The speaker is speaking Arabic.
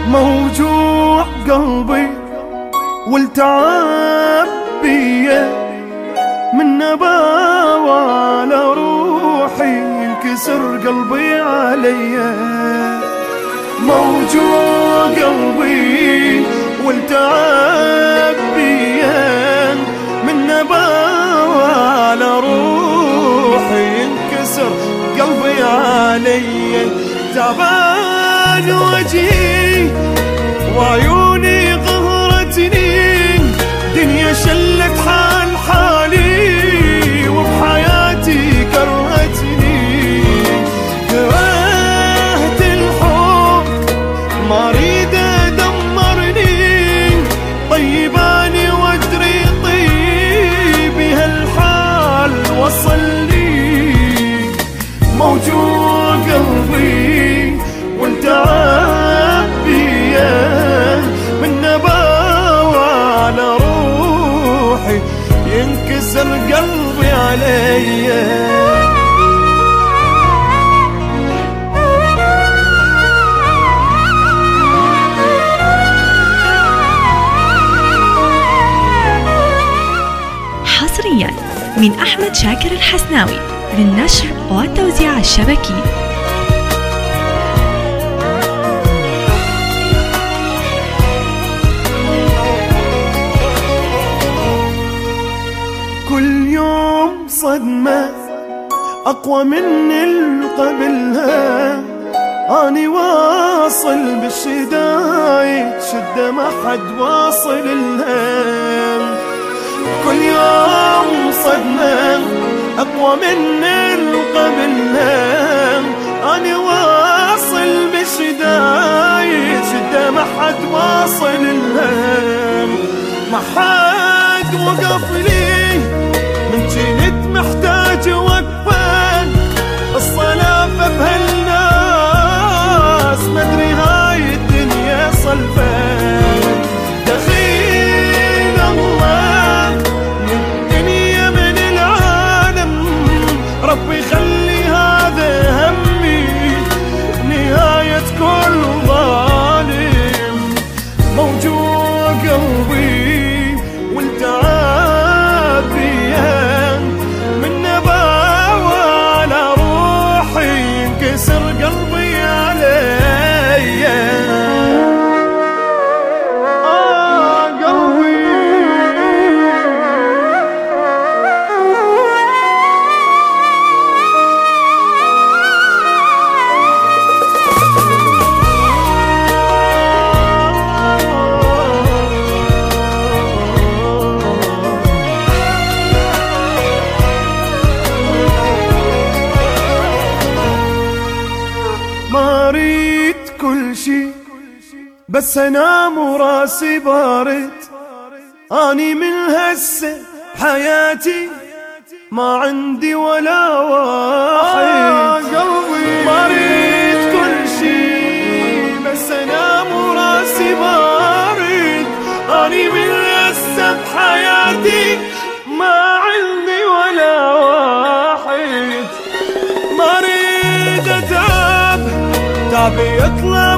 موجوع قلبي والتعب بيه، من نباوى على روحي ينكسر قلبي عليا. موجوع قلبي والتعب بيه، من نباوى على روحي ينكسر قلبي عليا. تعبان وجهي وعيوني قهرتني، دنيا شلت حال حالي وبحياتي كرهتني. كرهت الحب ما اريد دمرني، طيباني وادري طيبي هالحال وصلني. موجوع قلبي والتعب بيه، من نباوى على روحي ينكسر قلبي عليا. حصريا من أحمد شاكر الحسناوي للنشر والتوزيع الشبكي. كل يوم صدمة أقوى من اللي قبلها، أني واصل بالشدايد شدة ما حد واصل لها. كل يوم صدمة أقوى من اللي قبلها، أني واصل بالشدايد شدة ما حد واصل لها. ما حد وقف لي من جنت محتاج وقفان، الصلافة بهالناس مدري هاي الدنيا صلفان. دخيل الله من الدنيا من العالم، ربي خلي هذا همي نهاية كل ظالم. موجوع قلبي والتعب بيه، من نباوى على روحي ينكسر قلبي عليا. قلبي ما اريد كل شي بس انام وراسي بارد، اني من هسه حياتي ما عندي ولا واحد. ما اريد كل شي بس انام وراسي بارد، اني من هسه بحياتي ما عندي ولا واحد. ما اريد اتعب تعبي يطلع